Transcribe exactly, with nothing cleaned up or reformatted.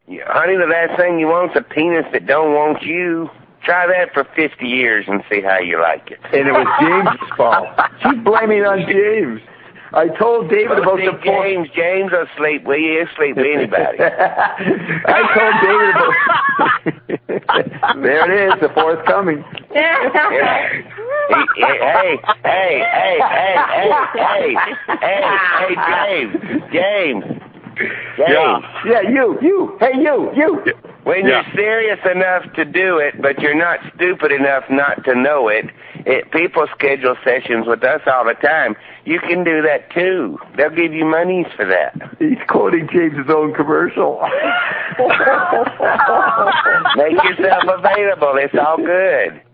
Yeah, honey, the last thing you want's a penis that don't want you. Try that for fifty years and see how you like it. And it was James' fault. She's blaming it on James. I told David Well, about see, the porn. James. James will sleep with you. He'll sleep with anybody. I told David about... There it is, the fourth coming. Hey, hey, hey, hey, hey, hey, hey, hey, James, James, James. Yeah, yeah, you, you, hey, you, you. When Yeah. you're serious enough to do it, but you're not stupid enough not to know it, it, people schedule sessions with us all the time. You can do that too. They'll give you monies for that. He's quoting James's own commercial. Make yourself available. It's all good.